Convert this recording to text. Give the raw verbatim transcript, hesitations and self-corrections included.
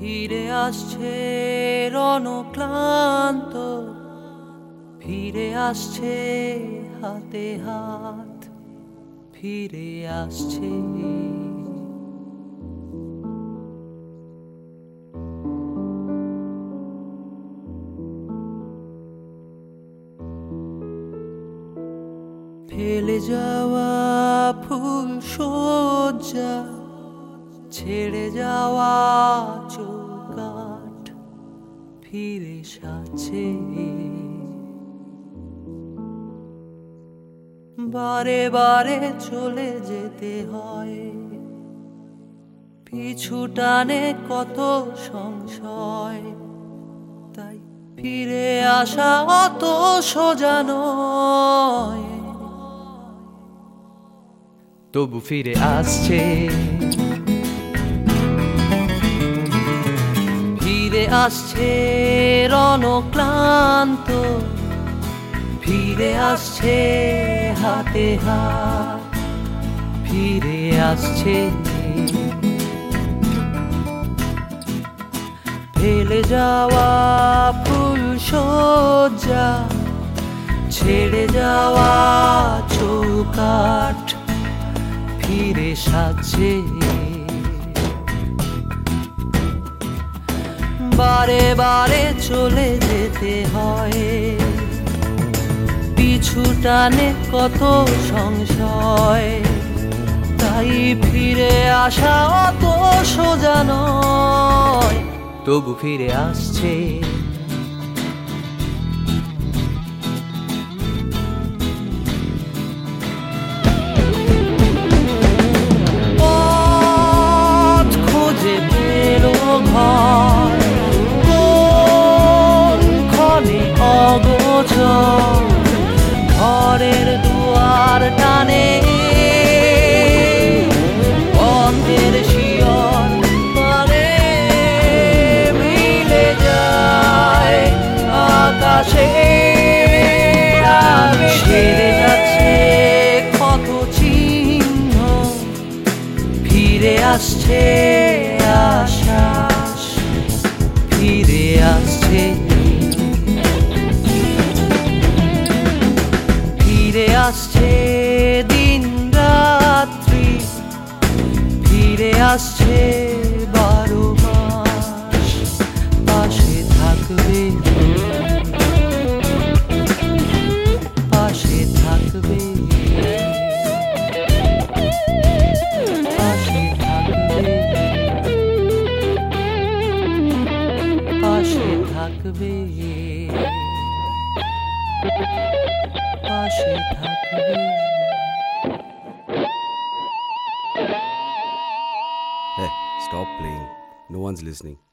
ফিরে আসছে রণক্লান্ত, ফিরে আসছে হাতে হাত, ফিরে আসছে। ফেলে যাওয়া ফুল সজ্জা, ছেড়ে যাওয়া চৌকাঠ, ফিরে সাজছে। বারে বারে চলে যেতে হয়, পিছু টানে কত সংশয়, তাই ফিরে আসা অত সোজা নয়। তবু ফিরে আসছে, ফিরে আসছে রণক্লান্ত, ফিরে আসছে হাতে হাত, ফিরে আসছে। ফেলে যাওয়া ফুল সজ্জা, ছেড়ে যাওয়া চৌকাঠ, ফিরে সাজছে। বারে বারে চলে যেতে হয়, পিছু টানে কত সংশয়, তাই ফিরে আসা অত সোজা নয়। তবু ফিরে আসছে, পথ খোঁজে পেল ঘর, কোন ক্ষণে অগোচর, ঘরের দুয়ার টানে বন্ধের শিয়র পারে, মিলে যায় আকাশে। ছেড়ে যাচ্ছে কত চিহ্ন, ফিরে আসছে আশ্বাস, ফিরে আসছে। ফিরে আসছে দিন রাত্রি, ফিরে আসছে বারো মাস, পাশে থাকবে, পাশে থাকবে, পাশে থাকবে, পাশে থাকবে, পাশে থাকবে। Hey, stop playing. No one's listening.